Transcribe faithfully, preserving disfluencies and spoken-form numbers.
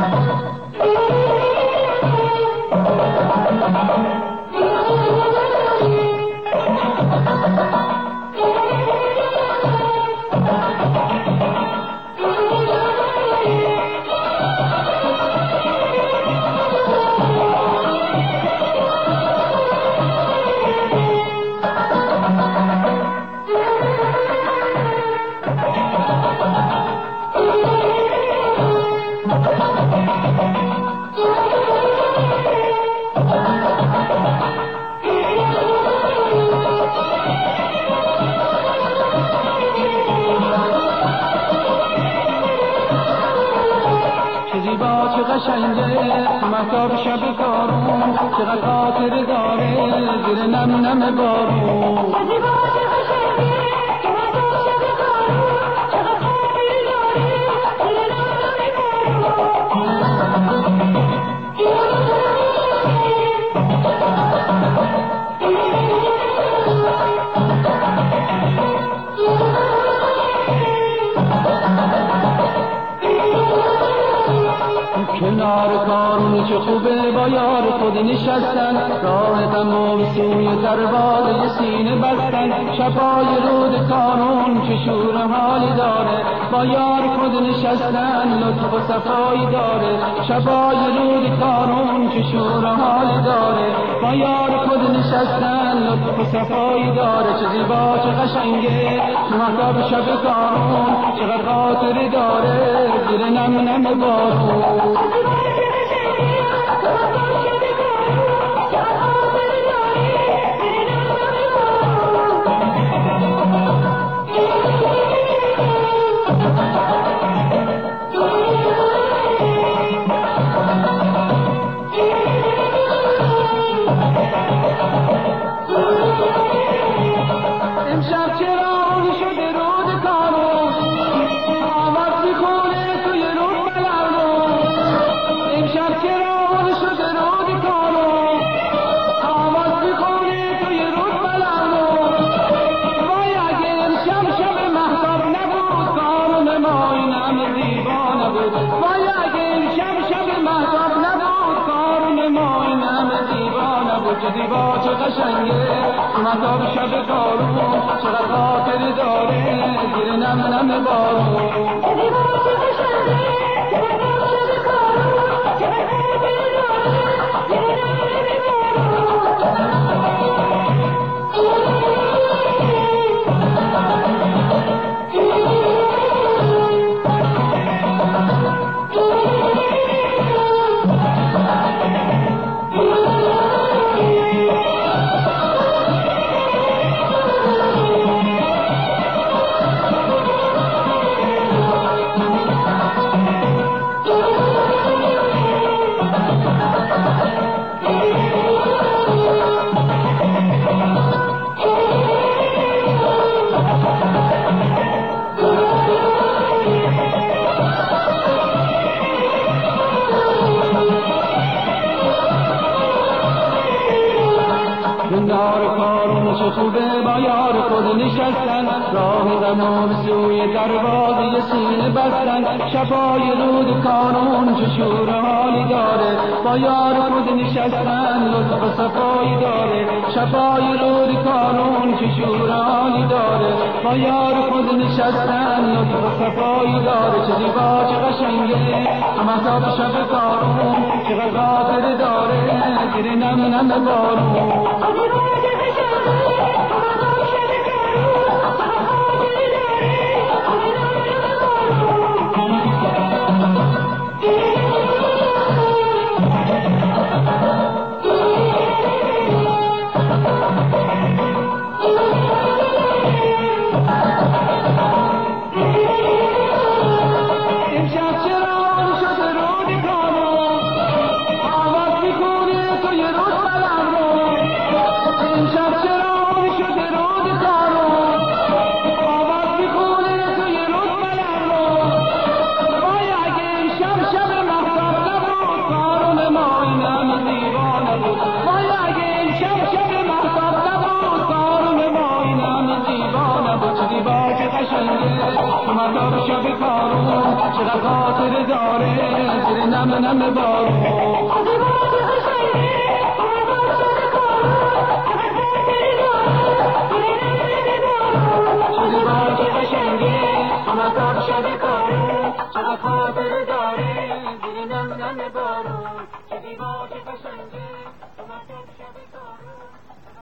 مهتاب شب کارون چقدر خاطر داره زیر نم نم بارون کنار کارون چه خوبه با یار خود نشستن، راه تمام سوی دروازه سینه بستن. شبای رود کارون چه شور حالی داره، با یار خود نشستن لطف و صفایی داره. شبای رود کارون چه شور حالی داره، با یار خود نشستن لطف و صفایی داره. چه زیبا چه قشنگه مهتاب شب کارون چقدر خاطر داره زیر نم نم بارون. زیبا چه قشنگه مهتاب شب کارون چقدر خاطر داره زیر نم نم بارون. زیبا چه قشنگه مهتاب شب کارون چقدر خاطر داره زیر نم کنار کارون چه خوبه با یار خود نشستن، راه تمام سوی دروازه سینه بستن. شبای رود کارون چه شور حالی داره، با یار خود نشستن لطف و صفایی داره. شبای رود کارون چه شور حالی داره، با یار خود نشستن لطف و صفایی داره. چه زیبا چه قشنگه مهتاب شب کارون چقدر خاطر داره زیر نم نم بارون. شب چرا نم نم بارون شده با که قشنگه همه شده کارون چقدر خاطر داره زیر نم نم بارون شده با که قشنگه